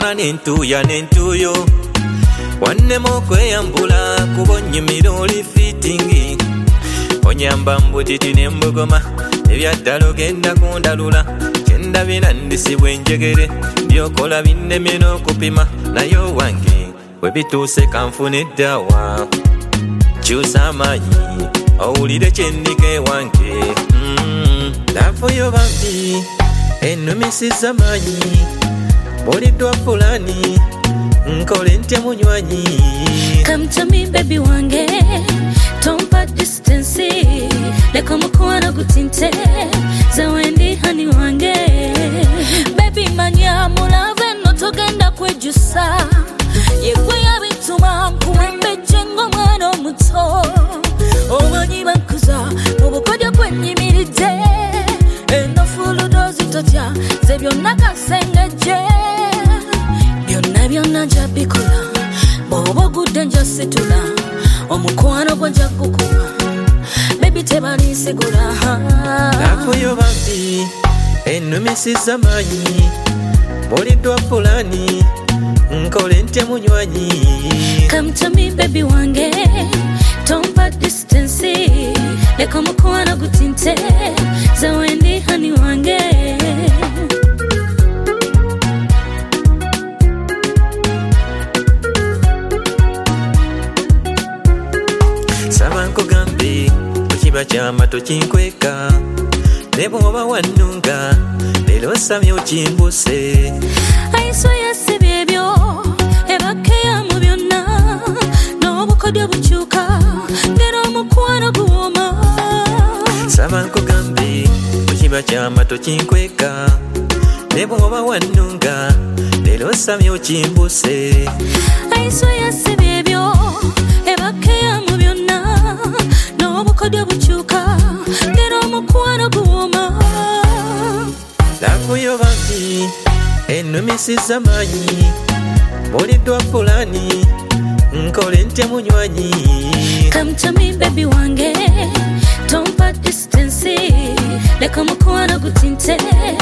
nentuya nentuyo wanne mokweyambula kubonyumira oli fitingi onyamba mbutiti nembugoma ebyaddala ogenda kundalula kyendabira ndisibwa enjegere byokola binnemye n'okupima naye wange bwe bituuse kanfuna eddawa kyusa amaanyi owulire kyendike wange laafu yo bambi ennumisiza maanyi buliddwa pulani nkole ntya munywanyi. Come to me baby wange tompa distance leka mukwano gutinte zawendi hani wange baby manya mulave notogenda kwejusa yegwe yabituma nkuwembeje ng'omwana omuto omanyi bankuza obukodyo kwenyimiridde enofuludozi totya ze byonna kasengeje byonna njabikola bw'oba ogudde njasitula omukwano gwo nja gukuba baby tebanisigula laafu yo bambi ennumisiza maanyi buliddwa pulani nkole ntya munywanyi. Come to me baby wange tompa distance leka omukwano gutinte zawendi hani wange saba nkugambe mukiba kyama tokinkweka ne bw'oba wannunga leero nsabye okimbuse aiso yasibye ebyo ebakeya mu byonna n'obukodyo bukyuka ngera omukwano guwoma saba nkugambe mukiba kyama tokinkweka ne bw'oba wannunga leero nsabye okimbuse aiso yasibye ebyo ebakeya mu byonna n'obukodyo bukyuka ngera omukwano guwoma laafu yo bambi ennumisiza maanyi buliddwa pulani nkole ntya munywanyi. Come to me baby wange tompa distance leka omukwano gutinte